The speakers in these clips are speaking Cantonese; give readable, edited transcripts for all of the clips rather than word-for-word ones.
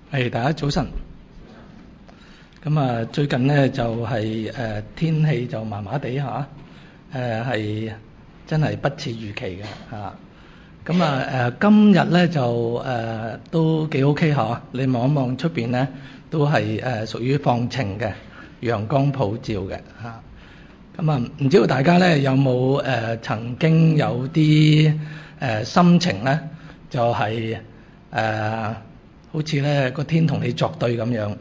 大家早晨。咁最近呢就係天氣就麻麻地嚇，係真係不似預期嘅嚇。今日呢就都幾 OK 嚇，你望一望出邊呢都係屬於放晴嘅，陽光普照嘅嚇。唔知道大家呢有冇曾經有啲心情呢，就係好似呢個天同你作對咁樣，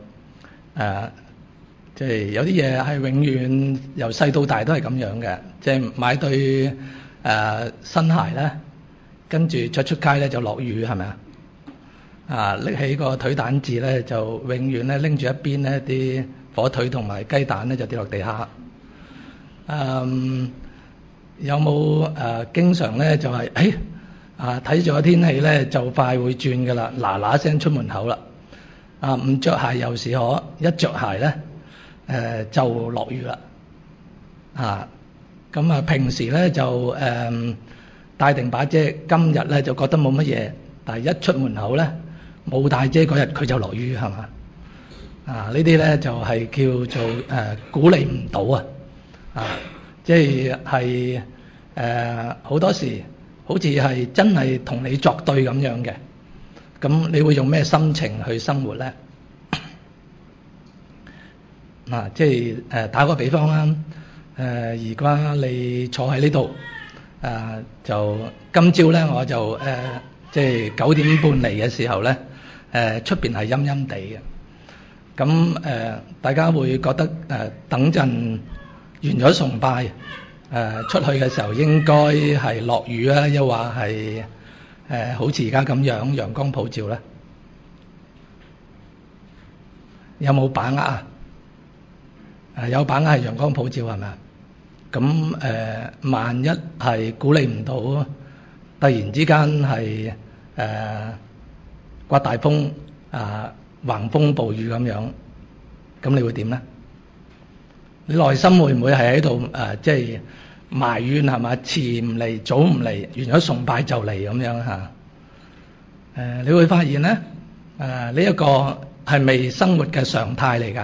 即係有啲嘢係永遠由細到大都係咁樣嘅，即係買對新鞋咧，跟住着出街咧就落雨，係咪啊？拎起個腿蛋治咧，就永遠咧拎住一邊呢啲火腿同埋雞蛋咧就跌落地下。有冇經常咧就係睇住個天氣咧就快會轉㗎啦，嗱嗱聲出門口啦，唔着鞋又是可，一着鞋咧就落雨啦，平時咧就帶定把遮，今日咧就覺得冇乜嘢，但係一出門口咧冇帶遮嗰日佢就落雨，係嘛？呢啲咧就係叫做鼓勵唔到即係好多時好似係真係同你作對咁樣嘅，咁你會用咩心情去生活咧？即係打個比方啦，而家你坐喺呢度，就今朝咧我就即係9點半嚟嘅時候咧，出邊係陰陰地嘅，咁大家會覺得等陣完咗崇拜，出去嘅時候應該係落雨啊，又話係好似而家咁樣陽光普照咧，有冇把握啊？有把握係陽光普照係咪啊？咁萬一係鼓勵唔到，突然之間係刮大風橫風暴雨咁樣，咁你會點咧？你內心會唔會係喺度即係埋怨係嘛？遲唔嚟，早唔嚟，完咗崇拜就嚟咁樣嚇？你會發現咧，呢一個係咪生活嘅常態嚟㗎？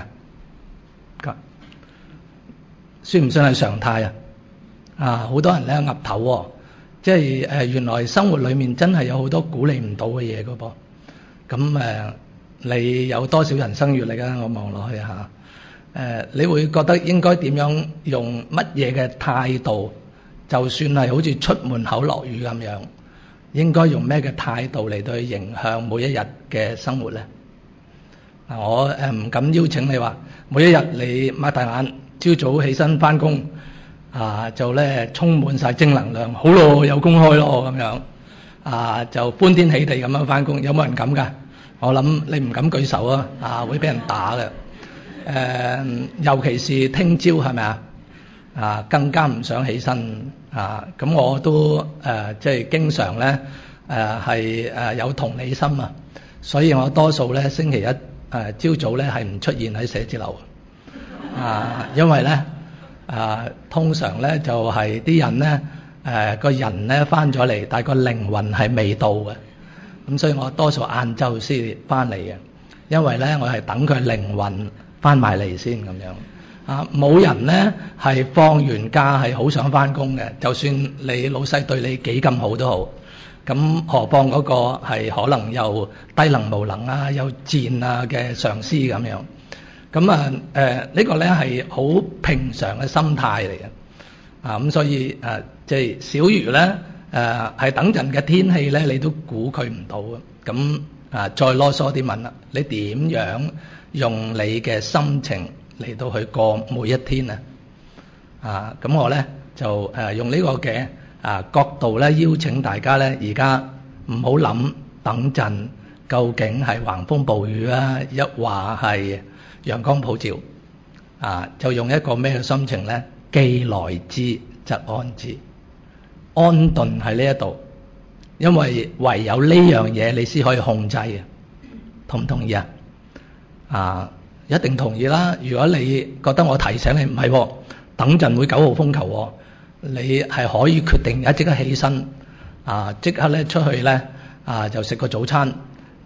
算唔算係常態啊？好多人咧岌頭喎，即係原來生活裡面真係有好多鼓勵唔到嘅嘢㗎噃。咁你有多少人生閲歷啊？我望落去嚇，你會覺得應該點樣用乜嘢嘅態度？就算係好似出門口落雨咁樣，應該用咩嘅態度嚟到去影響每一日嘅生活咧？我唔敢邀請你話每一日你擘大眼，朝早起身返工就咧充滿晒正能量，好咯，有工開咯咁樣就歡天喜地咁樣返工，有冇人咁㗎？我諗你唔敢舉手會俾人打嘅。尤其是聽朝係咪更加唔想起身咁我都即係經常咧係有同理心所以我多數咧星期一朝早咧係唔出現喺寫字樓因為咧通常咧就係啲人咧個人咧返咗嚟，但係個靈魂係未到嘅，咁所以我多數晏晝先返嚟嘅，因為咧我係等佢靈魂返埋嚟先咁樣冇人咧係放完假係好想返工嘅，就算你老細對你幾咁好都好，咁何況嗰個係可能又低能無能又賤嘅上司咁樣。咁呢個咧係好平常嘅心態嚟嘅咁所以即係小魚咧係等陣嘅天氣咧你都估佢唔到咁再囉嗦啲問啦，你點樣用你嘅心情嚟到去過每一天咁我咧就用呢個嘅角度咧邀請大家咧，而家唔好諗等陣究竟係橫風暴雨抑或係陽光普照就用一個咩嘅心情咧？既來之則安之，安頓喺呢一度，因為唯有呢樣嘢你先可以控制嘅，同唔同意一定同意啦！如果你覺得我提醒你唔係等陣會9號風球你係可以決定而家即刻起身即刻咧出去咧就食個早餐，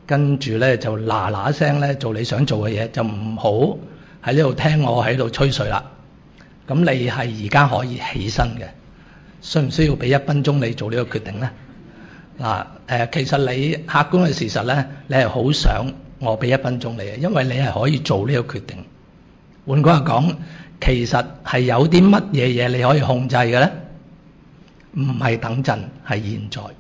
跟住咧就嗱嗱聲咧做你想做嘅嘢，就唔好喺呢度聽我喺度吹水啦。咁你係而家可以起身嘅，需唔需要俾1分鐘你做呢個決定咧？嗱，其實你客觀嘅事實咧，你係好想我俾1分鐘你嘅，因為你係可以做呢個決定。換句話講，其實係有啲乜嘢嘢你可以控制嘅咧？唔係等陣，係現在，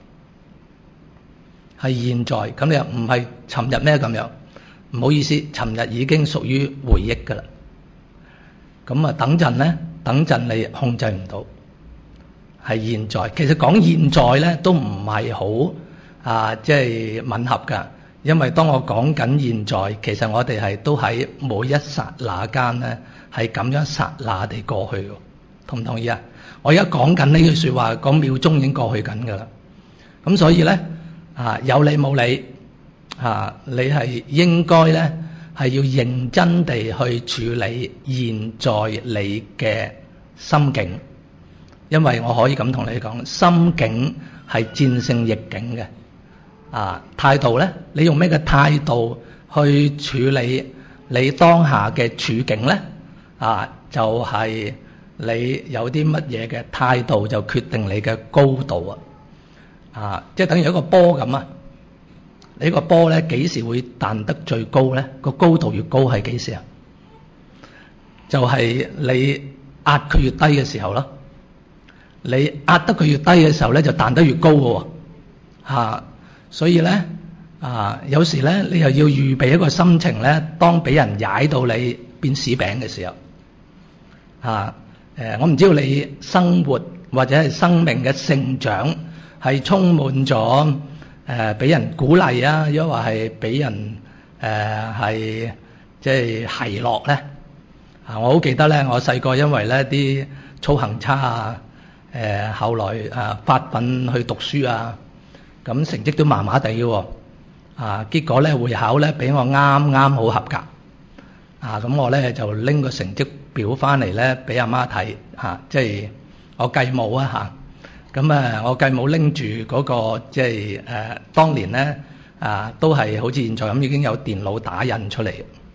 係現在。咁你又唔係尋日咩咁樣？唔好意思，尋日已經屬於回憶㗎啦。咁啊，等陣咧，等陣你控制唔到，係現在。其實講現在咧都唔係好即係吻合㗎，因為當我講緊現在，其實我哋係都喺每一剎那間咧係咁樣剎那地過去嘅，同唔同意啊？我而家講緊呢句説話，個秒鐘已經過去緊㗎啦。咁所以咧有理冇理你係應該咧係要認真地去處理現在你嘅心境，因為我可以咁同你講，心境係戰勝逆境嘅。態度咧，你用咩嘅態度去處理你當下嘅處境咧？就係你有啲乜嘢嘅態度，就決定你嘅高度即係等於一個波咁啊！你個波咧幾時會彈得最高咧？個高度越高係幾時啊？就係你壓佢越低嘅時候咯。你壓得佢越低嘅時候咧，就彈得越高嘅喎。所以咧有時咧你又要預備一個心情咧，當俾人踩到你變屎餅嘅時候我唔知道你生活或者係生命嘅成長係充滿咗俾人鼓勵啊，抑或係俾人係即係奚落咧？我好記得咧，我細個因為咧啲操行差後來發奮去讀書咁成績都麻麻地嘅結果咧會考咧俾我啱啱好合格咁我咧就拎個成績表翻嚟咧俾阿媽睇即係我繼母咁我繼母拎住嗰個即係當年咧都係好似現在咁已經有電腦打印出嚟，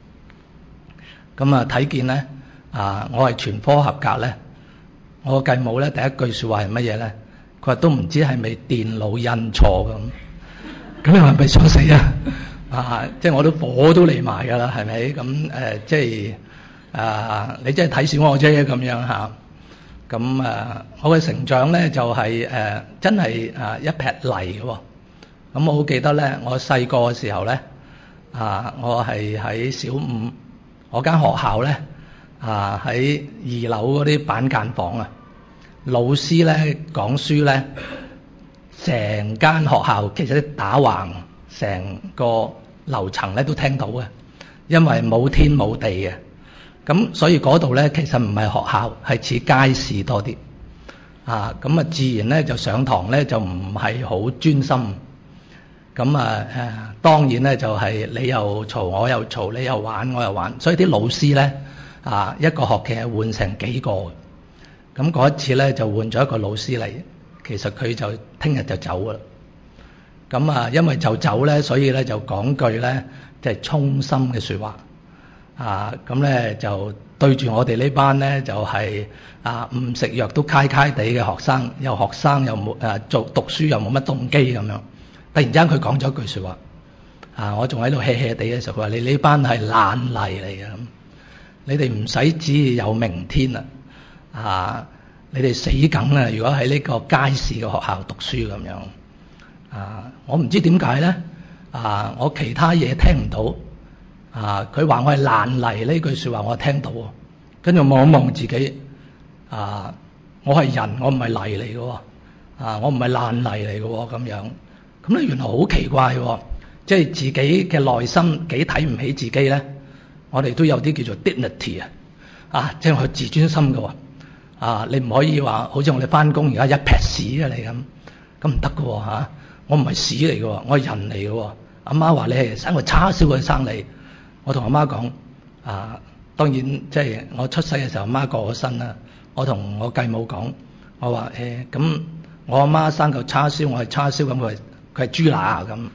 咁睇見咧我係全科合格咧，我繼母咧第一句説話係乜嘢咧？佢話都唔知係咪電腦印錯咁你話係咪想死即係我都火都嚟埋㗎啦，係咪？咁即係你真係睇小我啫咁樣咁我嘅成長咧就係真係一撇泥嘅喎。咁我好記得咧，我細個嘅時候咧我係喺小5，我間學校咧喺2樓嗰啲板間房老師咧講書咧，成間學校其實打橫成個樓層咧都聽到嘅，因為冇天冇地嘅，咁所以嗰度咧其實唔係學校，係似街市多啲咁自然咧就上堂咧就唔係好專心，咁當然咧就係你又嘈我又嘈，你又玩我又玩，所以啲老師咧一個學期係換成幾個嘅。咁嗰一次咧就換咗一個老師嚟，其實佢就聽日就走㗎啦。咁因為就走咧，所以咧就講句咧即係衷心嘅説話咁咧就對住我哋呢班咧就係唔食藥都揩揩地嘅學生，又冇做讀書又冇乜動機咁樣。突然之間佢講咗一句説話我仲喺度 hea 地嘅時候，佢話：你呢班係爛泥嚟嘅，咁你哋唔使指意有明天啦你哋死梗啦！如果喺呢個街市嘅學校讀書咁樣我唔知點解咧我其他嘢聽唔到佢話我係爛泥呢句説話我聽到喎，跟住望一望自己我係人，我唔係泥嚟嘅喎我唔係爛泥嚟嘅喎咁樣，咁咧原來好奇怪喎，即係自己嘅內心幾睇唔起自己咧，我哋都有啲叫做 dignity 即係我自尊心嘅喎。你唔可以話好似我哋返工而家一撇屎你咁唔得㗎喎我唔係屎嚟嘅喎，我係人嚟嘅喎。阿媽話你係生個叉燒佢生你，我同阿媽講當然即係我出世嘅時候，阿媽過咗身啦。我同我繼母講，我話咁我阿媽生嚿叉燒，我係叉燒咁，佢係豬乸咁。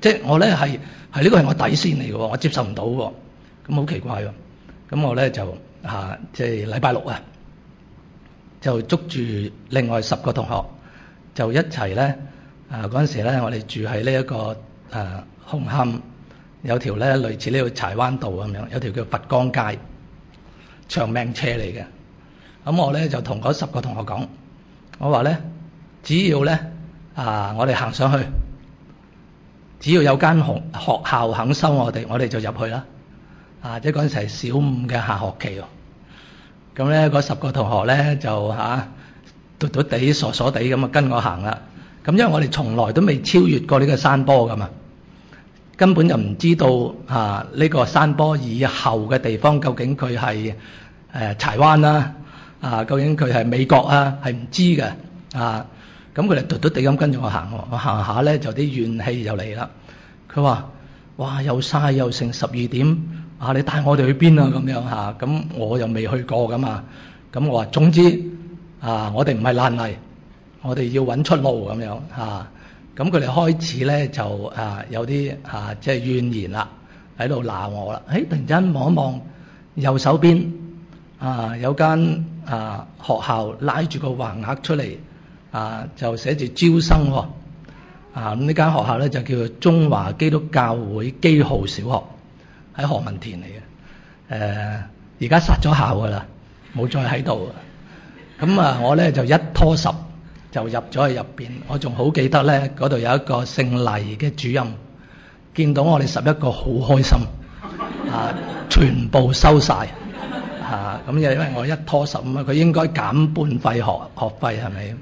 即係我咧係呢個係我底線嚟嘅喎，我接受唔到喎，咁好奇怪喎。咁我咧就即係禮拜六啊，就捉住另外10個同學，就一齊咧嗰陣時咧，我哋住喺呢一個紅磡有條咧類似呢個柴灣道咁樣，有條叫佛光街，長命斜嚟嘅。咁我咧就同嗰10個同學講，我話咧只要咧我哋行上去，只要有間學校肯收我哋就入去啦。即係嗰陣時係小5嘅下學期喎。咁咧嗰10個同學咧就嘟嘟地傻傻地咁跟我行啦。咁因為我哋從來都未超越過呢個山坡㗎嘛，根本就唔知道呢個山坡以後嘅地方究竟佢係柴灣啦，究竟佢係美國啊，係唔知嘅。咁佢哋嘟嘟地咁跟住我行喎，我行下咧就啲怨氣就嚟啦。佢話：哇，又曬又成12點，你帶我哋去邊啊？咁樣咁我又未去過㗎嘛。咁我話總之我哋唔係爛泥，我哋要揾出路咁樣。咁佢哋開始咧就有啲即係怨言啦，喺度鬧我啦。突然間望一望右手邊有間學校拉住個橫額出嚟，就寫住招生喎。咁呢間學校咧就叫做中華基督教會基浩小學，喺何文田嚟嘅。而家殺咗校㗎啦，冇再喺度。咁我咧就一拖十就入咗去入邊。我仲好記得咧，嗰度有一個姓黎嘅主任，見到我哋11個好開心，全部收晒。咁因為我一拖十咁佢應該減半費學費係咪？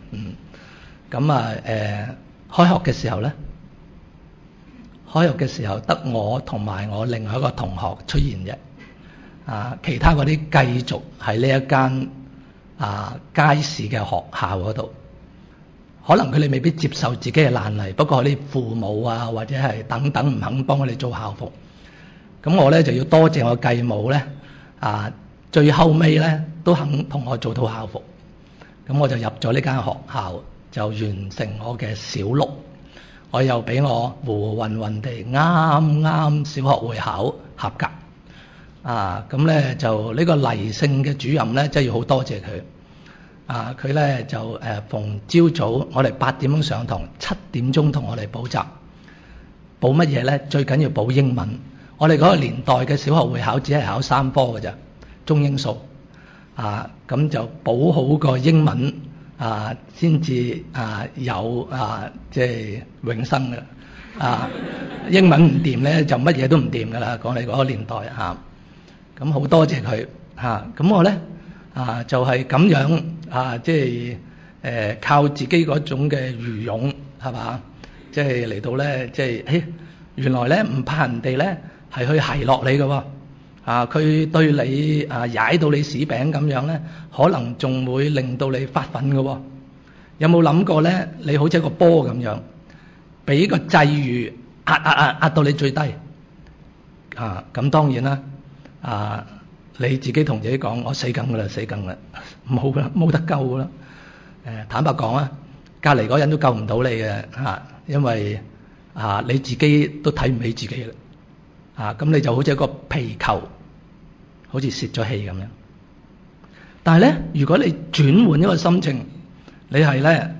咁開學嘅時候咧，得我同埋我另外一個同學出現啫。其他嗰啲繼續喺呢一間街市嘅學校嗰度，可能佢哋未必接受自己嘅爛泥，不過啲父母或者係等等唔肯幫佢哋做校服。咁我咧就要多謝我繼母咧，最後尾咧都肯同我做套校服。咁我就入咗呢間學校，就完成我嘅小6。我又俾我糊混混地啱小學會考合格。咁咧就呢個黎姓嘅主任咧，真係要好多謝佢。佢咧就逢朝早我哋8點鐘上堂，7點鐘同我哋補習。補乜嘢咧？最緊要補英文。我哋嗰個年代嘅小學會考只係考3科㗎咋，中英數。咁就補好個英文先至有即係永生㗎。英文唔掂咧，就乜嘢都唔掂㗎啦。講你嗰個年代咁好多謝佢。咁我咧就係咁樣即係靠自己嗰種嘅愚勇係嘛，即係嚟到咧即係原來咧唔怕人哋咧係去奚落你㗎喎。佢對你踩到你屎餅咁樣咧，可能仲會令到你發奮㗎喎。有冇諗過咧？你好似一個波咁樣，俾個際遇壓到你最低。咁當然啦。你自己同自己講，我死梗㗎啦，死梗啦，冇㗎啦，冇得救㗎啦。坦白講隔離嗰人都救唔到你嘅因為你自己都睇唔起自己啦。咁你就好似一個皮球，好似泄咗氣咁樣。但係咧，如果你轉換一個心情，你係咧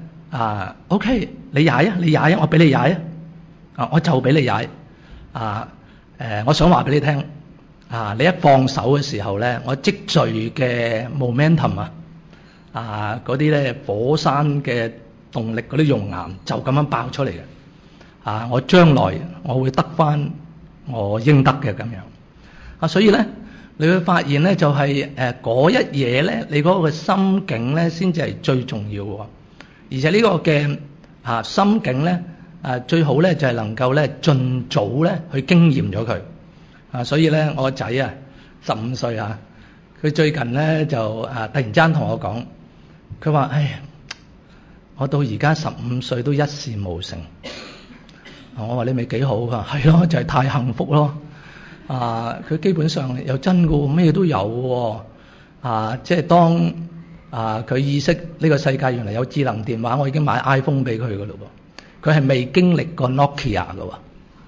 OK，你踩啊，我俾你踩我就俾你踩。我想話俾你聽，你一放手嘅時候咧，我積聚嘅 momentum 嗰啲咧火山嘅動力嗰啲熔岩就咁樣爆出嚟嘅。我將來我會得返我應得嘅咁樣。所以咧你會發現咧就係嗰一嘢咧，你嗰個心境咧先至係最重要喎。而且呢個嘅心境咧最好咧就係能夠咧盡早咧去經驗咗佢。所以咧我個仔15歲佢最近咧就突然間同我講，佢話：我到而家15歲都一事無成。我話你咪幾好㗎？係咯，就係太幸福咯。佢基本上又真㗎，咩都有喎。即係當佢意識呢個世界原來有智能電話，我已經買 iPhone 俾佢㗎咯喎。佢係未經歷過 Nokia 㗎喎。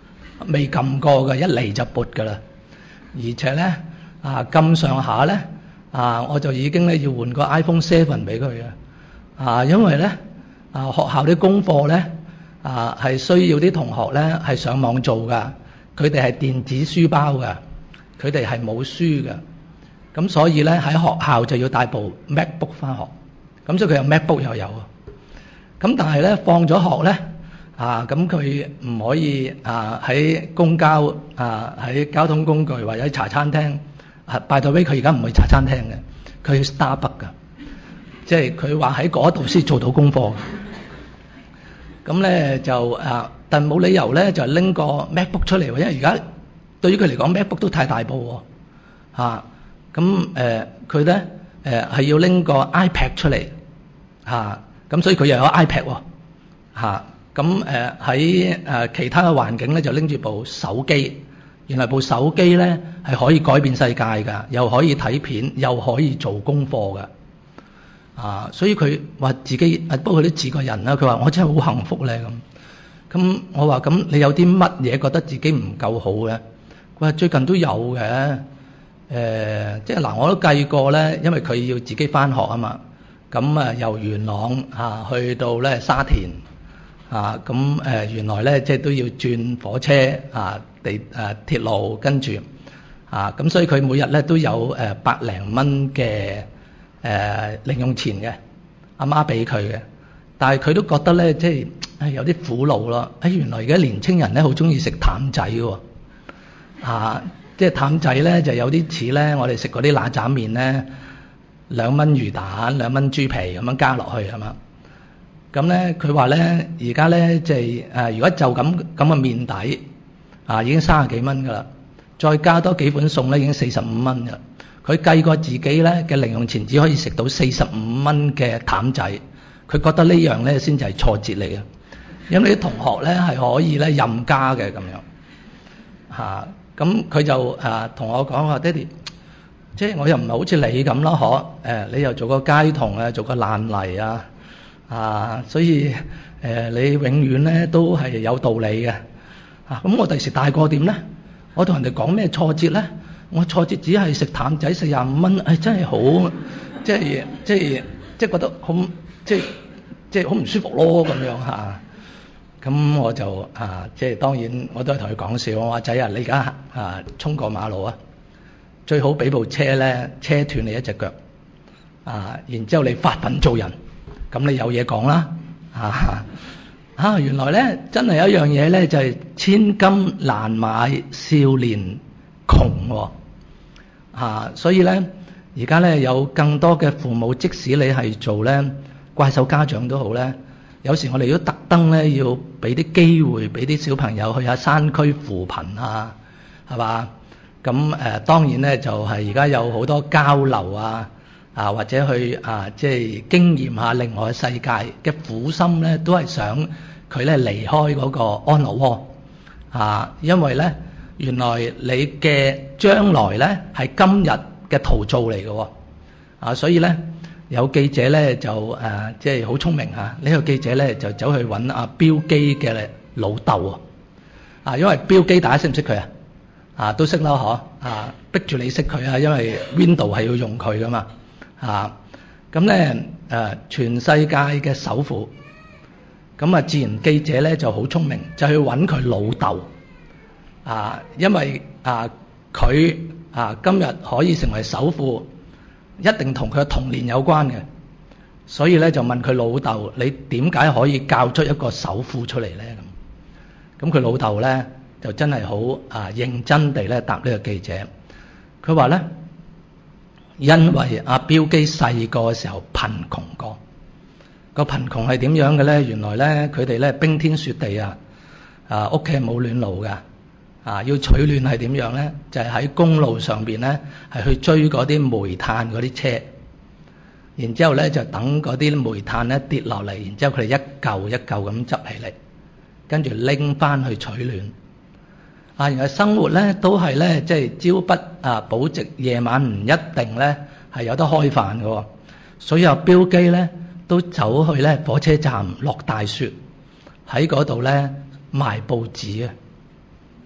未撳過嘅，一嚟就撥㗎啦。而且咧咁上下咧我就已經咧要換個 iPhone 7俾佢嘅因為咧學校啲功課咧係需要啲同學咧係上網做㗎，佢哋係電子書包㗎，佢哋係冇書㗎，咁所以咧喺學校就要帶部 MacBook 返學，咁所以佢有 MacBook 又有咁但係咧放咗學咧咁佢唔可以喺公交喺交通工具或者喺茶餐廳by the way佢而家唔去茶餐廳嘅，佢去 Starbucks 㗎，即係佢話喺嗰度先做到功課。咁咧就但冇理由咧就拎個 MacBook 出嚟，因為而家對於佢嚟講 MacBook 都太大部咁佢咧係要拎個 iPad 出嚟咁所以佢又有 iPad 咁喺其他嘅環境咧就拎住部手機，原來部手機咧係可以改變世界㗎，又可以睇片，又可以做功課㗎。所以佢話自己不過佢都自個人啦，佢話我真係好幸福咧咁我話咁你有啲乜嘢覺得自己唔夠好嘅？佢話最近都有嘅，即係我都計過咧，因為佢要自己返學啊嘛，咁由元朗去到咧沙田咁原來咧即係都要轉火車鐵路跟住咁所以佢每日咧都有百零蚊嘅零用錢嘅，阿媽俾佢嘅，但係佢都覺得咧即係有啲苦惱咯。原來而家年青人咧好中意食淡仔喎，即係淡仔咧就有啲似咧我哋食嗰啲嗱喳麵咧，2蚊魚蛋2蚊豬皮咁樣加落去係嘛？咁咧佢話咧而家咧即係如果就咁嘅麵底已經30幾蚊㗎啦，再加多幾款餸咧已經45蚊㗎。佢計過自己咧嘅零用錢只可以食到45蚊嘅淡仔，佢覺得呢樣咧先至係挫折嚟嘅，因為啲同學咧係可以咧任加嘅咁樣咁佢就同我講話，爹哋，即係我又唔係好似你咁咯，你又做個街童做個爛泥所以你永遠咧都係有道理嘅咁我第時大個點咧？我同人哋講咩挫折咧？我挫折只係食淡仔45蚊，真係好即係覺得好即係好唔舒服咯咁樣咁我就即係當然我都係同佢講笑，我話仔你而家衝過馬路最好俾部車咧車斷你一隻腳然之後你發奮做人，咁你有嘢講啦原來咧真係有一樣嘢咧就係千金難買少年窮所以咧而家咧有更多嘅父母，即使你係做咧怪獸家長都好咧，有時我哋都特登咧要俾啲機會俾啲小朋友去下山區扶貧係嘛？咁當然咧就係而家有好多交流或者去即係經驗下另外嘅世界嘅苦心咧，都係想佢咧離開嗰個安樂窩因為咧原來你嘅將來咧係今日嘅陶造嚟嘅所以咧有記者咧就即係好聰明呢個記者咧就走去揾阿標基嘅老豆因為標基大家識唔識佢都識啦逼住你識佢因為 Windows 係要用佢噶嘛咁咧全世界嘅首富，咁自然記者咧就好聰明，就去揾佢老豆因為佢今日可以成為首富，一定同佢嘅童年有關嘅，所以咧就問佢老豆：你點解可以教出一個首富出嚟咧？咁佢老豆咧就真係好認真地咧答呢個記者，佢話咧因為阿標基細個嘅時候貧窮過，個貧窮係點樣嘅咧？原來咧佢哋咧冰天雪地屋企係冇暖爐㗎。要取暖係點樣咧？就係喺公路上邊咧，係去追嗰啲煤炭嗰啲車，然之後咧就等嗰啲煤炭咧跌落嚟，然之後佢哋一嚿一嚿咁執起嚟，跟住拎翻去取暖。原來生活咧都係咧，即係朝不保夕，夜晚唔一定咧係有得開飯嘅。所以標基咧都走去咧火車站落大雪，喺嗰度咧賣報紙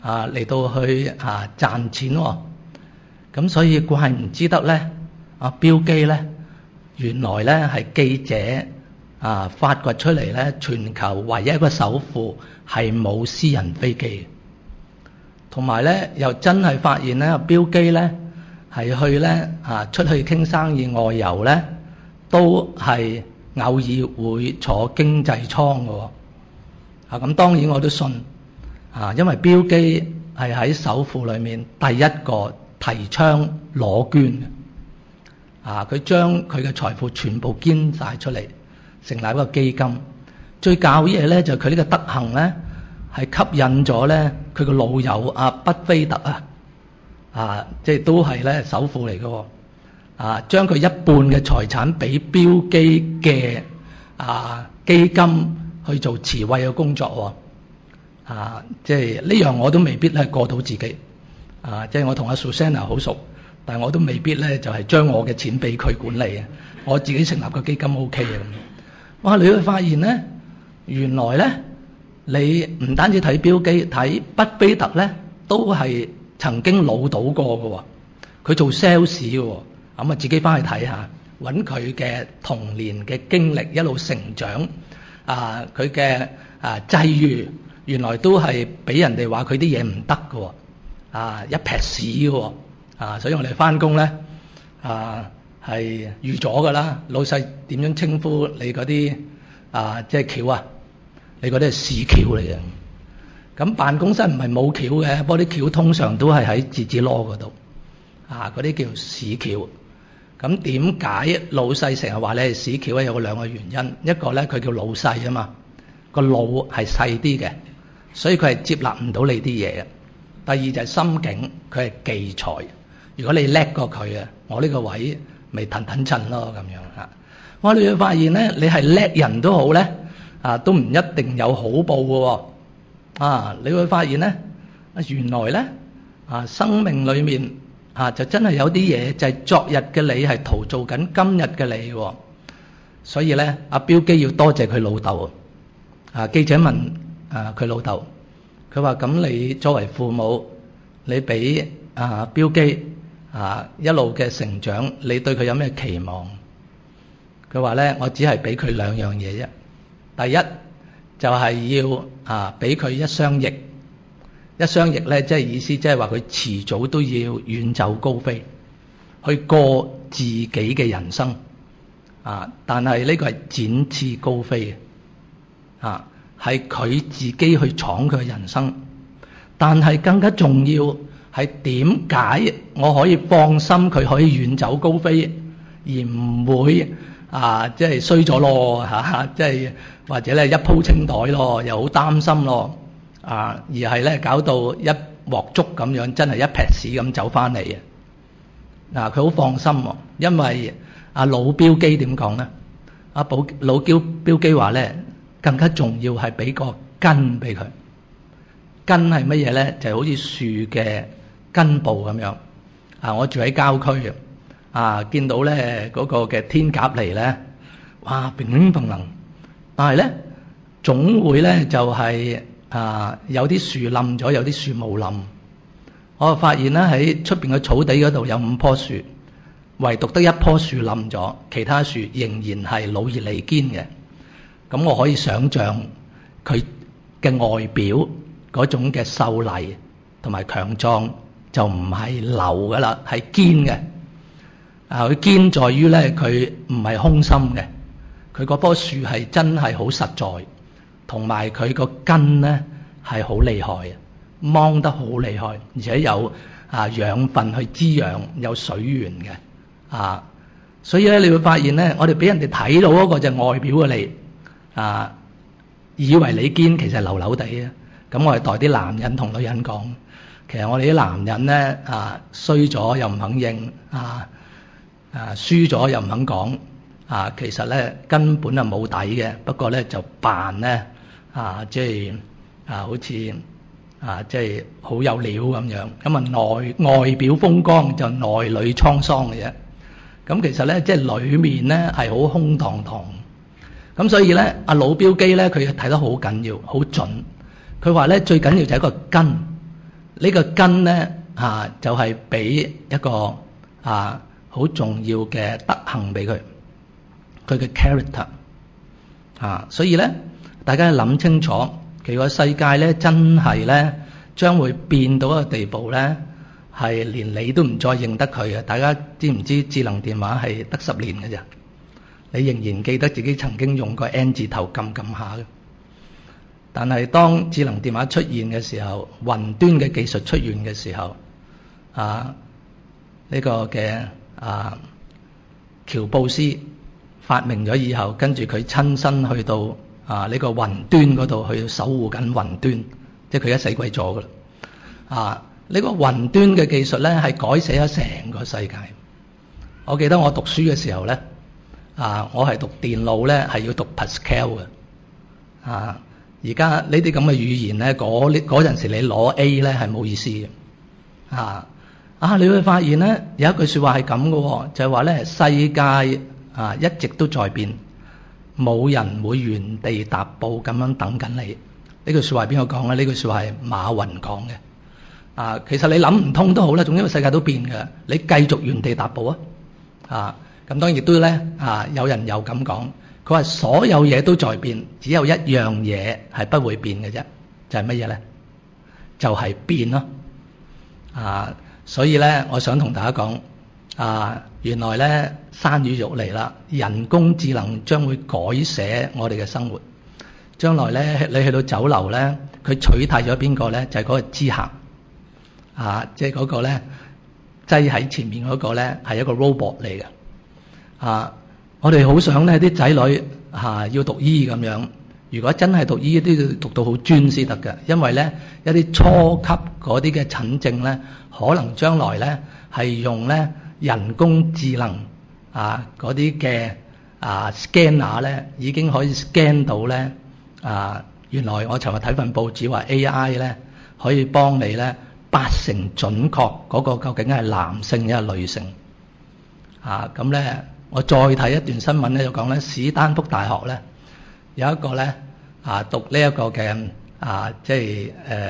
嚟到去賺錢喎。咁所以怪唔知得咧，標基咧原來咧係記者發掘出嚟咧，全球唯一一個首富係冇私人飛機，同埋咧又真係發現咧，標基咧係去咧出去傾生意外遊咧，都係偶爾會坐經濟艙嘅喎。咁當然我都信因為標基係喺首富裏面第一個提倡裸捐嘅，佢將佢嘅財富全部捐晒出嚟，成立一個基金。最搞嘢咧就佢呢個德行咧，係吸引咗咧佢個老友畢菲特即係都係咧首富嚟嘅喎，將佢一半嘅財產俾標基嘅基金去做慈惠嘅工作喎，即係呢樣我都未必咧過到自己，即係我同阿 Susanna 好熟，但係我都未必咧就係將我嘅錢俾佢管理，我自己成立個基金 OK 嘅咁。哇！你會發現咧，原來咧你唔單止睇標基，睇畢菲特咧都係曾經老到過嘅喎，佢做 sales 嘅喎，咁自己翻去睇下，揾佢嘅童年嘅經歷一路成長，佢嘅際遇原來都係俾人哋話佢啲嘢唔得嘅喎，一撇屎嘅喎，所以我哋翻工咧係預咗㗎啦，老細點樣稱呼你嗰啲即係橋你嗰啲係屎橋嚟嘅。咁辦公室唔係冇橋嘅，不過啲橋通常都係喺字紙籮嗰度，嗰啲叫屎橋。咁點解老細成日話你係屎橋咧？有兩個原因，一個咧佢叫老細啊嘛，個腦係細啲嘅，所以佢係接納唔到你啲嘢嘅。第二就係心境，佢係忌才。如果你叻過佢我呢個位咪騰騰震咯咁樣。我哋會發現咧，你係叻人都好咧，都唔一定有好報嘅喎。你會發現咧，原來咧生命裏面就真係有啲嘢就係昨日嘅你係陶造緊今日嘅你喎。所以咧，阿標基要多謝佢老豆。記者問佢老豆，佢話：咁你作為父母，你俾標基一路嘅成長，你對佢有咩期望？佢話咧：我只係俾佢兩樣嘢啫。第一就係要俾佢一雙翼，一雙翼咧，即係意思即係話佢遲早都要遠走高飛，去過自己嘅人生但係呢個係展翅高飛嘅係佢自己去闖佢嘅人生。但係更加重要係點解我可以放心佢可以遠走高飛，而唔會即係衰咗咯即係或者咧一鋪清袋咯，又好擔心咯而係咧搞到一鑊粥咁樣，真係一劈屎咁走翻嚟佢好放心因為老標基點講咧？老標基話咧，更加重要係俾個根俾佢。根係乜嘢咧？就係好似樹嘅根部咁樣。我住喺郊區見到咧嗰個嘅天鴿嚟咧，哇，乒鈴乓啷。但係咧總會咧就係有啲樹冧咗，有啲樹冇冧。我就發現咧喺出邊嘅草地嗰度有5棵樹，唯獨得一棵樹冧咗，其他樹仍然係老而彌堅嘅。咁我可以想像佢嘅外表嗰種嘅秀麗同埋強壯就唔係流㗎啦，係堅嘅。佢堅在於咧，佢唔係空心嘅，佢嗰棵樹係真係好實在，同埋佢個根咧係好厲害，掹得好厲害，而且有養分去滋養，有水源嘅所以咧你會發現咧，我哋俾人哋睇到嗰個就外表嘅你以為你堅，其實係流流地嘅。咁我係代啲男人同女人講，其實我哋啲男人咧衰咗又唔肯認輸咗又唔肯講其實咧根本係冇底嘅，不過咧就扮咧即係好似即係好有料咁樣，咁外表風光就內裏滄桑嘅啫。咁其實咧即係裏面咧係好空蕩蕩。咁所以咧阿老標基咧佢睇得好緊要，好準。佢話咧最緊要就係一個根， 呢個根咧就係俾一個好重要嘅德行俾佢嘅 character 所以咧大家要諗清楚，其實個世界咧真係咧將會變到一個地步咧，係連你都唔再認得佢嘅。大家知唔知智能電話係得10年嘅啫？你仍然記得自己曾經用過 N 字頭撳下嘅。但係當智能電話出現嘅時候，雲端嘅技術出現嘅時候，呢個嘅喬布斯發明咗以後，跟住佢親身去到呢個雲端嗰度去守護緊雲端，即係佢一死鬼咗噶啦。呢個雲端嘅技術咧係改寫咗成個世界。我記得我讀書嘅時候咧，我係讀電腦咧係要讀 Pascal 嘅。而家呢啲咁嘅語言咧，嗰陣時你攞 A 咧係冇意思嘅。你會發現咧有一句説話係咁嘅，就係話咧世界一直都在變，冇人會原地踏步咁樣等緊你。呢句説話係邊個講咧？呢句説話係馬雲講嘅。其實你諗唔通都好啦，總之個世界都變嘅，你繼續原地踏步啊！咁當然亦都咧有人又咁講。佢話所有嘢都在變，只有一樣嘢係不會變嘅啫，就係乜嘢咧？就係變咯。所以咧，我想同大家講，原來咧山雨欲嚟啦，人工智能將會改寫我哋嘅生活。將來咧，你去到酒樓咧，佢取替咗邊個咧？就係嗰個知客。即係嗰個咧擠喺前面嗰個咧係一個 robot 嚟嘅。我哋好想咧啲仔女要讀醫咁樣，如果真係讀醫都要讀到好專先得嘅，因為咧一啲初級嗰啲嘅診症咧，可能將來咧係用咧人工智能嗰啲嘅scanner 咧已經可以 scan 到咧原來我尋日睇份報紙話 AI 咧可以幫你咧80%準確嗰個究竟係男性定係女性咁咧。我再睇一段新聞咧，就講咧史丹福大學咧有一個咧讀呢一個嘅即係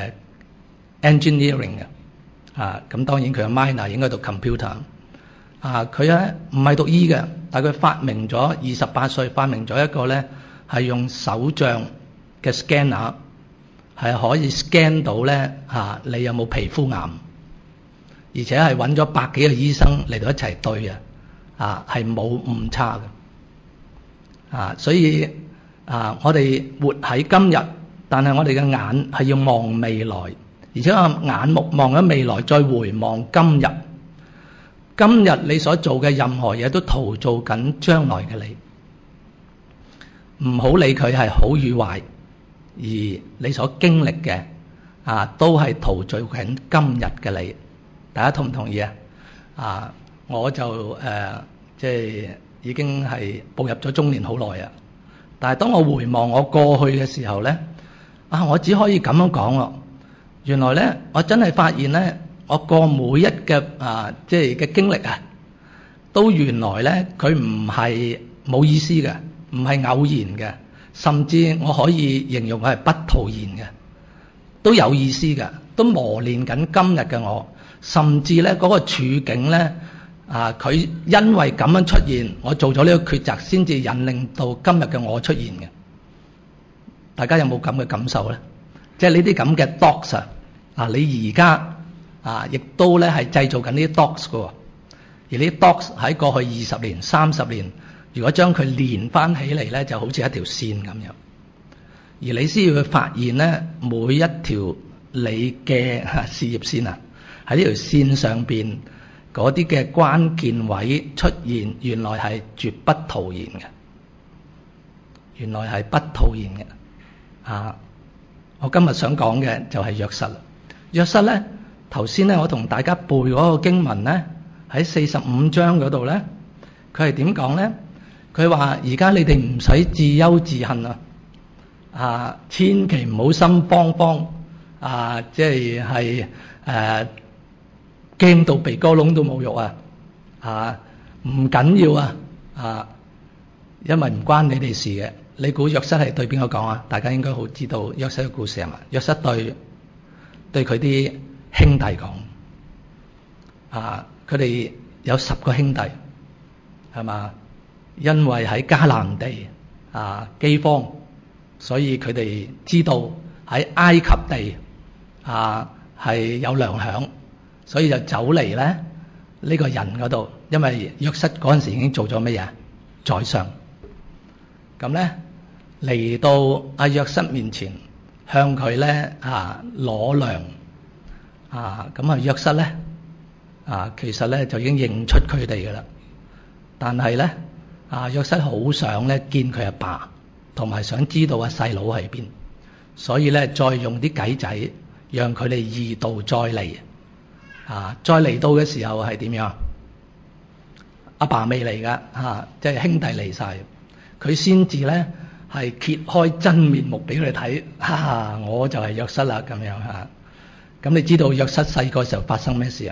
engineering 嘅咁當然佢嘅 minor 應該讀 computer 佢咧唔係讀醫嘅，但係佢發明咗28歲發明咗一個咧係用手杖嘅 scanner 係可以 scan 到咧你有冇皮膚癌，而且係揾咗100幾個醫生嚟到一齊對係冇誤差嘅所以我哋活喺今日，但係我哋嘅眼係要望未來，而且眼目望咗未來，再回望今日。今日你所做嘅任何嘢都陶造緊將來嘅你，唔好理佢係好與壞，而你所經歷嘅都係陶造緊今日嘅你。大家同唔同意我就即係已經係步入咗中年好耐但係當我回望我過去嘅時候咧，我只可以咁樣講咯。原來咧，我真係發現咧，我過每一嘅即係嘅經歷都原來咧佢唔係冇意思嘅，唔係偶然嘅，甚至我可以形容佢係不徒然嘅，都有意思嘅，都磨練緊今日嘅我。甚至咧嗰個處境咧佢因為咁樣出現，我做咗呢個抉擇，先至引領到今日嘅我出現嘅。大家有冇咁嘅感受咧？即係呢啲咁嘅 dots 你而家亦都咧係製造緊呢啲 dots 嘅。而呢啲 dots 喺過去20年、30年，如果將佢連翻起嚟咧，就好似一條線咁樣。而你先要去發現咧，每一條你嘅事業線喺呢條線上邊嗰啲嘅關鍵位出現，原來係絕不徒然嘅。原來係不徒然嘅。我今日想講嘅就係約瑟。約瑟咧，頭先咧我同大家背嗰個經文咧，喺45章嗰度咧，佢係點講咧？佢話：而家你哋唔使自憂自恨千祈唔好心慌慌即係驚到鼻哥窿都冇肉唔緊要因為唔關你哋事嘅。你估約瑟係對邊個講大家應該好知道約瑟嘅故事係嘛？約瑟對佢啲兄弟講。佢哋有10個兄弟，係嘛？因為喺迦南地饑荒，所以佢哋知道喺埃及地係有糧響，所以就走嚟咧呢個人嗰度。因為約瑟嗰陣時已經做咗乜嘢？宰相。咁咧嚟到阿約瑟面前，向佢咧攞糧。咁約瑟咧其實咧就已經認出佢哋㗎啦。但係咧約瑟好想咧見佢阿爸，同埋想知道阿細佬喺邊，所以咧再用啲計仔，讓佢哋二度再嚟。再嚟到嘅時候係點樣？阿爸未嚟㗎，即係兄弟嚟晒，佢先至咧係揭開真面目俾佢哋睇。我就係約瑟啦咁樣嚇。咁你知道約瑟細個時候發生咩事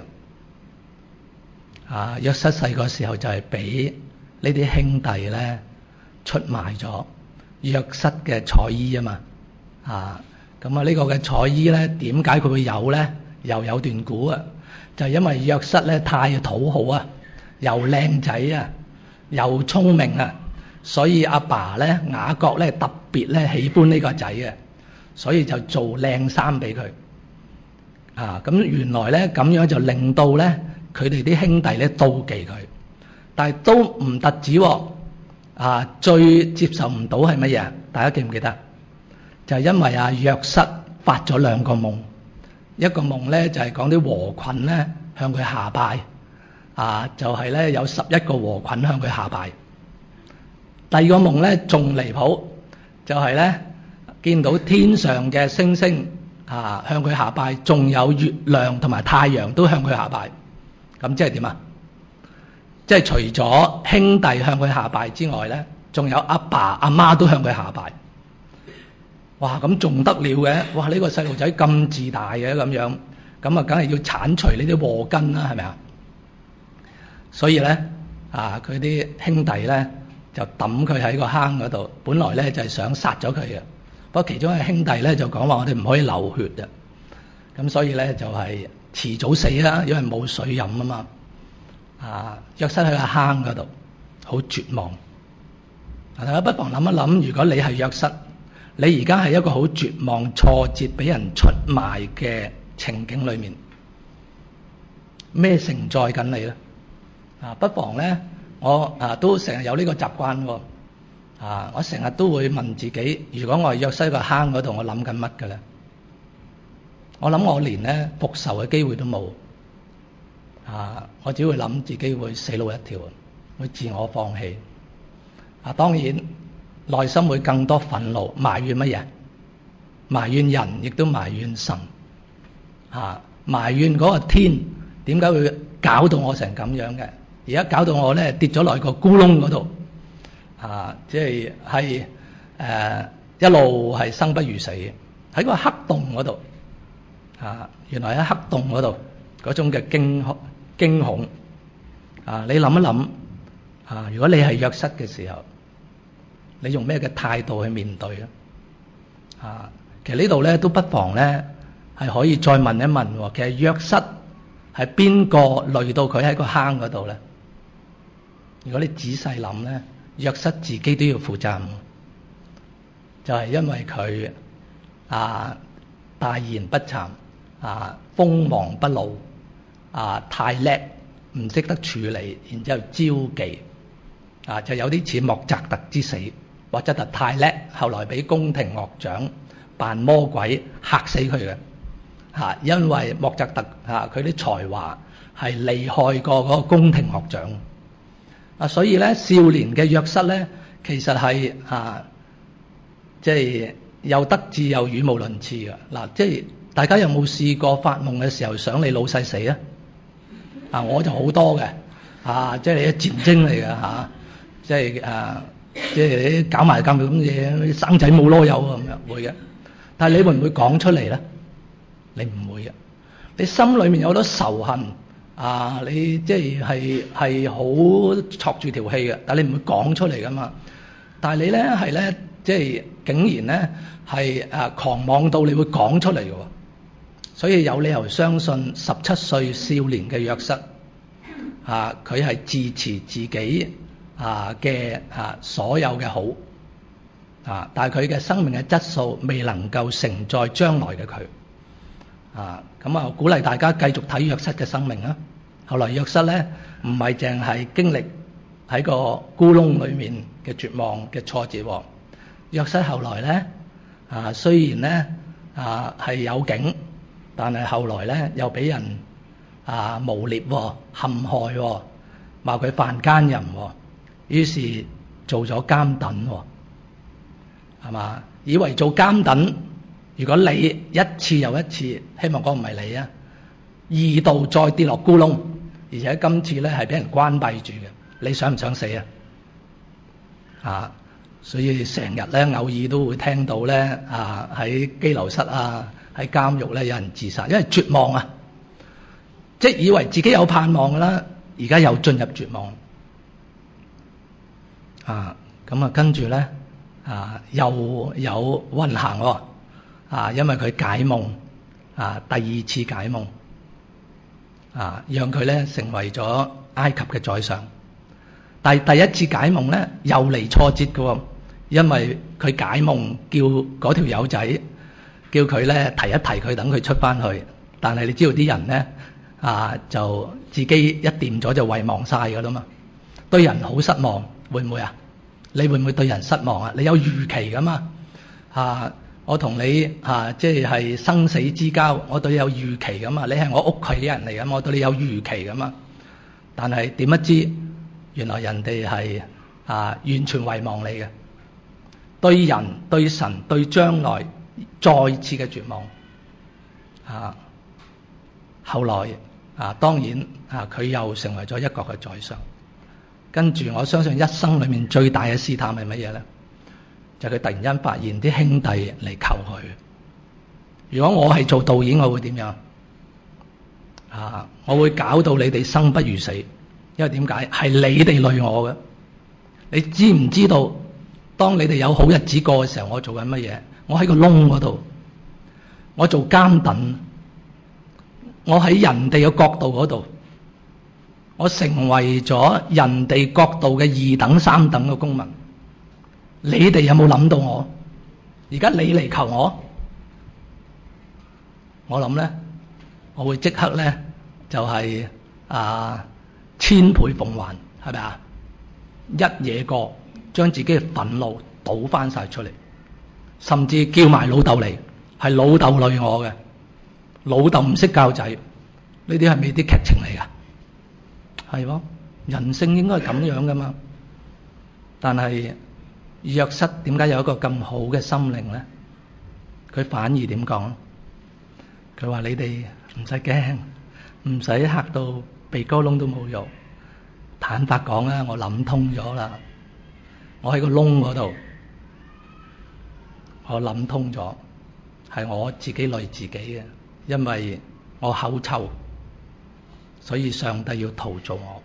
啊？約瑟細個時候就係俾呢啲兄弟咧出賣咗約瑟嘅彩衣啊嘛。咁呢個嘅彩衣咧點解佢會有咧？又有段故啊，就係因為約瑟咧太討好啊，又靚仔啊，又聰明啊，所以阿爸咧雅各咧特別咧喜歡呢個仔嘅，所以就做靚衫俾佢。咁原來咧咁樣就令到咧佢哋啲兄弟咧妒忌佢，但係都唔特止喎。最接受唔到係乜嘢？大家記唔記得？就係因為約瑟發咗2個夢，一個夢咧就係講啲禾捆咧向佢下拜，就係咧有11個禾捆向佢下拜。第二個夢咧仲離譜，就係咧見到天上嘅星星向佢下拜，仲有月亮同埋太陽都向佢下拜。咁即係點啊？即係除咗兄弟向佢下拜之外咧，仲有阿爸阿媽都向佢下拜。哇！咁仲得了嘅？哇！呢個細路仔咁自大嘅咁樣，咁梗係要剷除呢啲禍根啦，係咪啊？所以咧佢啲兄弟咧就抌佢喺個坑嗰度，本來咧就係想殺咗佢嘅。不過其中一個兄弟咧就講話：我哋唔可以流血嘅。咁所以咧就係遲早死啦，因為冇水飲啊嘛。約瑟喺個坑嗰度，好絕望。大家不妨諗一諗，如果你係約瑟，你而家係一個好絕望、挫折、俾人出賣嘅情景裏面，咩承載緊你咧？不妨咧，我都成日有呢個習慣喎。我成日都會問自己，如果我係約瑟個坑嗰度，我諗緊乜嘅咧？我諗我連咧復仇嘅機會都冇。我只會諗自己會死路一條，會自我放棄。當然內心會更多憤怒，埋怨乜嘢？埋怨人，亦都埋怨神。埋怨嗰個天點解會搞到我成咁樣嘅？而家搞到我咧跌咗落個咕窿嗰度。即係一路係生不如死，喺個黑洞嗰度。原來喺黑洞嗰度嗰種嘅驚恐。你諗一諗，如果你係約瑟嘅時候，你用咩嘅態度去面對咧？其實呢度咧都不妨咧係可以再問一問，其實約瑟係邊個累到佢喺個坑嗰度咧？如果你仔細諗咧，約瑟自己都要負責任，就係因為佢大言不慚，鋒芒不露，太叻，唔識得處理，然之後招忌，就有啲似莫扎特之死。莫扎特太叻，後來俾宮廷樂長扮魔鬼嚇死佢嘅。因為莫扎特佢啲才華係厲害過嗰個宮廷樂長。所以咧少年嘅約瑟咧，其實係即係又得志又語無倫次嘅。即係大家有冇試過發夢嘅時候想你老細死啊？我就好多嘅，即係你啲戰精嚟嘅，即係你搞埋咁嘢，生仔冇囉柚咁樣會嘅。但係你會唔會講出嚟咧？你唔會嘅。你心裏面有好多仇恨，你即係好戳住條氣嘅，但係你唔會講出嚟噶嘛。但係你咧係咧，即係竟然咧係狂妄到你會講出嚟嘅喎。 所以有理由相信17歲少年嘅約瑟佢係自持自己嘅所有嘅好但係佢嘅生命嘅質素未能夠承載將來嘅佢咁鼓勵大家繼續睇約瑟嘅生命啦。後來約瑟咧唔係淨係經歷喺個孤窿裏面嘅絕望嘅挫折約瑟後來咧雖然咧係有景，但係後來咧又俾人誣衊陷害話佢犯奸淫於是做咗監躉係嘛？以為做監躉，如果你一次又一次，希望嗰唔係你二度再跌落孤窿，而且今次咧係俾人關閉住嘅，你想唔想死所以成日咧偶爾都會聽到咧喺羈留室喺監獄咧有人自殺，因為絕望即係以為自己有盼望㗎啦，而家又進入絕望咁跟住咧又有運行因為佢解夢第二次解夢讓佢咧成為咗埃及嘅宰相。但係第一次解夢咧又嚟挫折嘅因為佢解夢叫嗰條友仔叫佢咧提一提佢，等佢出翻去。但係你知道啲人咧就自己一掂咗就遺忘晒㗎啦嘛，對人好失望，會唔會你會唔會對人失望你有預期㗎嘛我同你即係生死之交，我對你有預期㗎嘛，你係我屋企人嚟㗎嘛，我對你有預期㗎嘛。但係點不知原來人哋係完全遺忘你嘅，對人對神對將來再次嘅絕望後來當然佢又成為咗一國嘅宰相。跟住我相信一生裏面最大嘅試探係乜嘢咧？就係佢突然間發現啲兄弟嚟求佢。如果我係做導演，我會點樣我會搞到你哋生不如死，因為點解？係你哋累我嘅。你知唔知道當你哋有好日子過嘅時候，我做緊乜嘢？我喺個窿嗰度，我做監躉，我喺人哋嘅角度嗰度，我成為咗人哋角度嘅二等三等嘅公民。你哋有冇諗到我？而家你嚟求我諗咧，我會即刻咧就係千倍奉還，係咪一嘢過將自己嘅憤怒倒翻晒出嚟，甚至叫埋老豆嚟，係老豆累我嘅，老豆唔識教仔，呢啲係咪啲劇情嚟㗎？係喎，人性應該係咁樣㗎嘛。但係約瑟點解有一個咁好嘅心靈咧？佢反而點講？佢話：你哋唔使驚，唔使嚇到鼻哥窿都冇用。坦白講啦，我諗通咗啦。我喺個窿嗰度，我諗通咗，係我自己累自己嘅，因為我口臭，所以上帝要陶造我。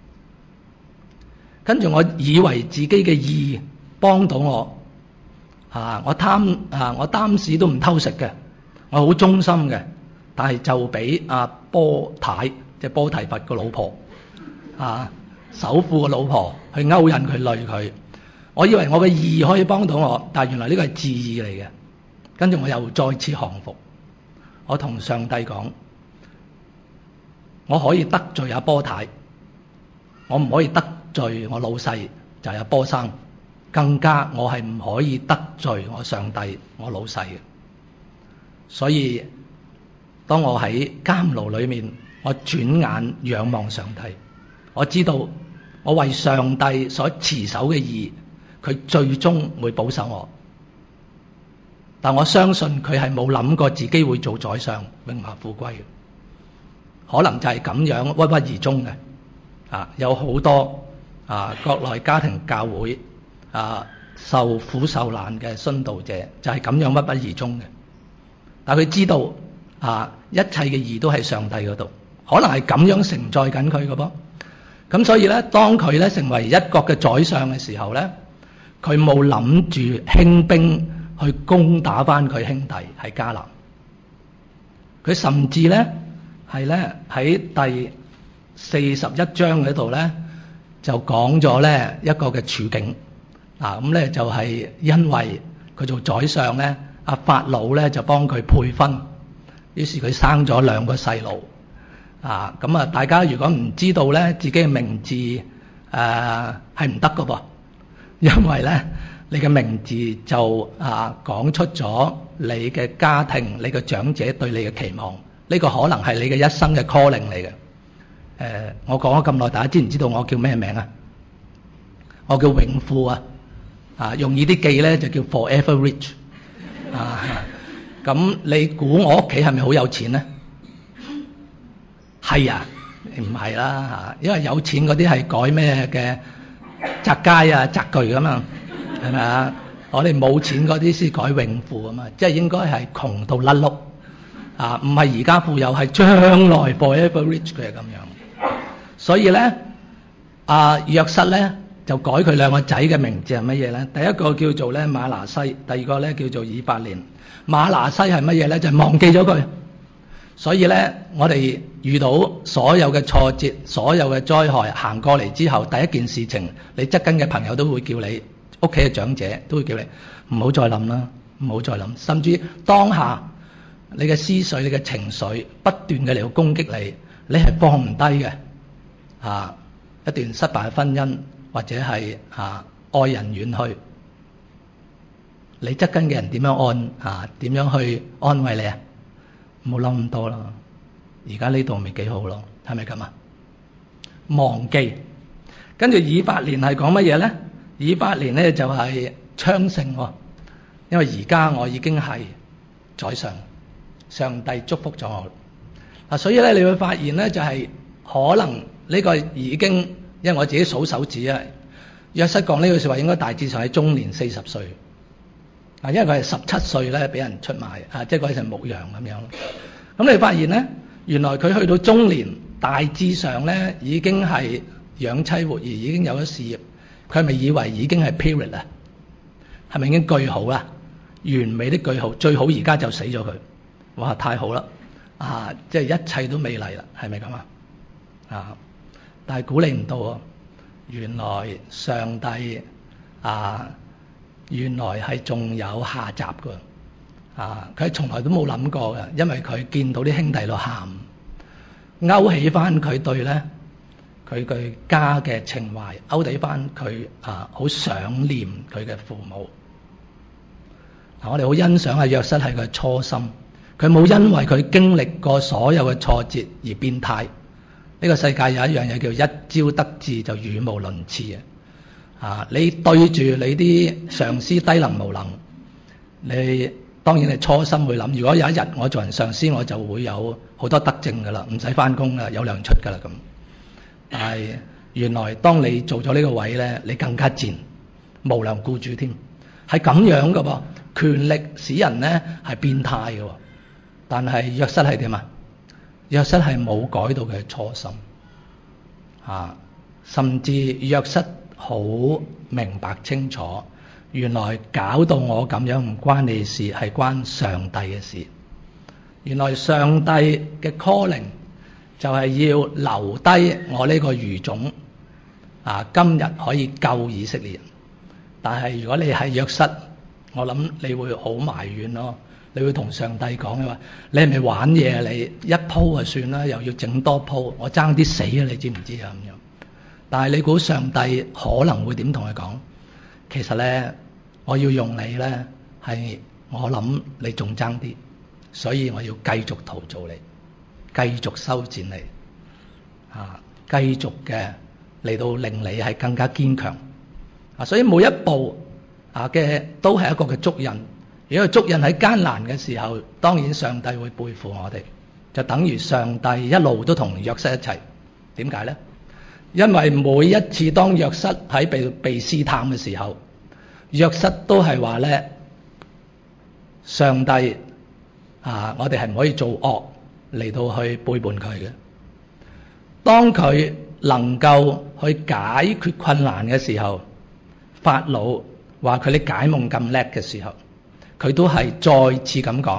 跟住我以為自己嘅義幫到我，我擔屎都唔偷食嘅，我好忠心嘅，但係就俾波太即係波提佛個老婆首富個老婆去勾引佢累佢。我以為我嘅義可以幫到我，但係原來呢個係自義嚟嘅。跟住我又再次降服，我同上帝講：我可以得罪阿波太，我唔可以得罪我老細就係阿波生，更加我係唔可以得罪我上帝我老細嘅。所以當我喺監牢裏面，我轉眼仰望上帝，我知道我為上帝所持守嘅義，佢最終會保守我。但我相信佢係冇諗過自己會做宰相榮華富貴嘅，可能就係咁樣鬱鬱而終嘅。有好多國內家庭教會受苦受難嘅殉道者就係咁樣鬱鬱而終嘅。但佢知道一切嘅義都喺上帝嗰度，可能係咁樣承載緊佢嘅噃。咁所以咧，當佢咧成為一國嘅宰相嘅時候咧，佢冇諗住興兵去攻打翻佢兄弟喺迦南， 佢甚至咧係咧喺第41章嗰度咧就講咗咧一個嘅處境啊，咁咧就係因為佢做宰相咧，阿法老咧就幫佢配婚，於是佢生咗2個細路啊。咁啊，大家如果唔知道咧自己嘅名字係唔得㗎噃，因為咧你嘅名字就講出咗你嘅家庭、你嘅長者對你嘅期望，呢個可能係你嘅一生嘅 calling 嚟嘅。我講咗咁耐，大家知唔知道我叫咩名啊？我叫永富啊！容易啲記咧就叫 Forever Rich 咁你估我屋企係咪好有錢咧？係啊，唔係啦因為有錢嗰啲係改咩嘅宅街啊、宅具㗎嘛，係咪啊？我哋冇錢嗰啲先改永富啊嘛，即係應該係窮到甩碌唔係而家富有，係將來 Forever Rich 嘅咁樣。所以咧，約瑟咧就改佢2個仔嘅名字係乜嘢咧？第一個叫做咧馬拿西，第二個咧叫做以法蓮。馬拿西係乜嘢咧？就係忘記咗佢。所以咧，我哋遇到所有嘅挫折、所有嘅災害行過嚟之後，第一件事情，你側跟嘅朋友都會叫你，屋企嘅長者都會叫你唔好再諗啦，唔好再諗。甚至當下你嘅思緒、你嘅情緒不斷嘅嚟到攻擊你，你係放唔低嘅。一段失敗嘅婚姻或者係愛人遠去，你側跟嘅人點樣點樣去安慰你啊？唔好諗咁多啦，而家呢度咪幾好咯，係咪咁啊？忘記。跟住以法蓮係講乜嘢咧？以法蓮咧就係昌盛喎，因為而家我已經係宰相，上帝祝福咗我。所以咧你會發現咧就係可能呢個已經，因為我自己數手指啊，約瑟講呢句說話應該大致上喺中年40歲。因為佢係17歲咧俾人出賣即係嗰陣牧羊咁樣。咁你發現咧，原來佢去到中年，大致上咧已經係養妻活兒，已經有咗事業。佢係咪以為已經係 period 啊？係咪已經句號啦？完美的句號，最好而家就死咗佢。哇！太好啦！即係一切都美麗啦，係咪咁啊？但係估你唔到喎，原來上帝原來係仲有下集㗎。佢從來都冇諗過嘅，因為佢見到啲兄弟度喊，勾起翻佢對咧佢家嘅情懷，勾起翻佢好想念佢嘅父母。我哋好欣賞約瑟係佢初心，佢冇因為佢經歷過所有嘅挫折而變態。呢個世界有一樣嘢叫一朝得志就語無倫次你對住你啲上司低能無能，你當然係初心會諗，如果有一日我做人上司，我就會有好多德政㗎啦，唔使返工啦，有糧出㗎啦咁。但係原來當你做咗呢個位咧，你更加賤，無良僱主添，係咁樣㗎噃。權力使人咧係變態㗎，但係約瑟係點啊？約瑟係冇改到佢嘅初心甚至約瑟好明白清楚，原來搞到我咁樣唔關你事，係關上帝嘅事。原來上帝嘅 calling 就係要留低我呢個餘種今日可以救以色列人。但係如果你係約瑟，我諗你會好埋怨咯，你會同上帝講嘅話，你係咪玩嘢啊？你一鋪就算啦，又要整多鋪，我爭啲死啊！你知唔知啊？咁樣。但係你估上帝可能會點同佢講？其實咧，我要用你咧，係我諗你仲爭啲，所以我要繼續陶造你，繼續修剪你，繼續嘅嚟到令你係更加堅強。所以每一步嘅都係一個嘅足印。如果足印喺艱難嘅時候，當然上帝會背負我哋，就等於上帝一路都同約瑟一齊。點解咧？因為每一次當約瑟喺被試探嘅時候，約瑟都係話咧，上帝我哋係唔可以做惡嚟到去背叛佢嘅。當佢能夠去解決困難嘅時候，法老話佢啲解夢咁叻嘅時候，佢都係再次咁講，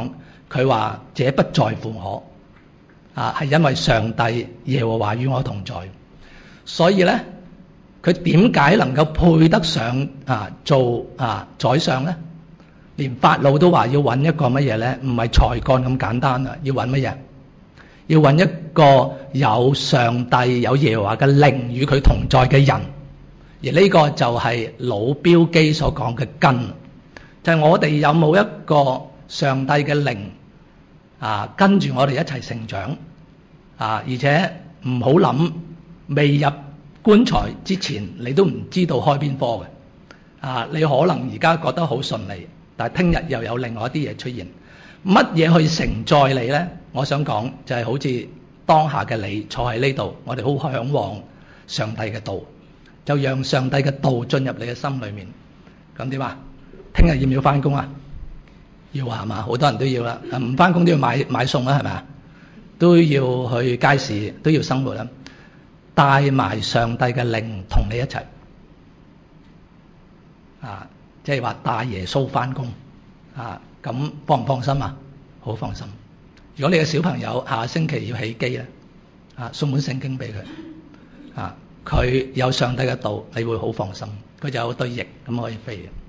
佢話這不在乎我，係因為上帝耶和華與我同在。所以咧，佢點解能夠配得上做宰相咧？連法老都話要揾一個乜嘢咧？唔係才幹咁簡單啊！要揾乜嘢？要揾一個有上帝有耶和華嘅靈與佢同在嘅人。而呢個就係老標基所講嘅根，就係我哋有冇一個上帝嘅靈跟住我哋一齊成長而且唔好諗未入棺材之前，你都唔知道開邊科嘅你可能而家覺得好順利，但係聽日又有另外一啲嘢出現。乜嘢去承載你呢？我想講就係好似當下嘅你坐喺呢度，我哋好嚮往上帝嘅道，就讓上帝嘅道進入你嘅心裏面。咁點啊？聽日要唔要返工啊？要係嘛？好多人都要啦。唔返工都要買餸啦，係咪啊？都要去街市，都要生活啦。帶埋上帝嘅靈同你一齊即係話帶耶穌返工咁放唔放心啊？好放心。如果你嘅小朋友下星期要起機咧送本聖經俾佢佢有上帝嘅道，你會好放心。佢就有對翼咁可以飛嘅。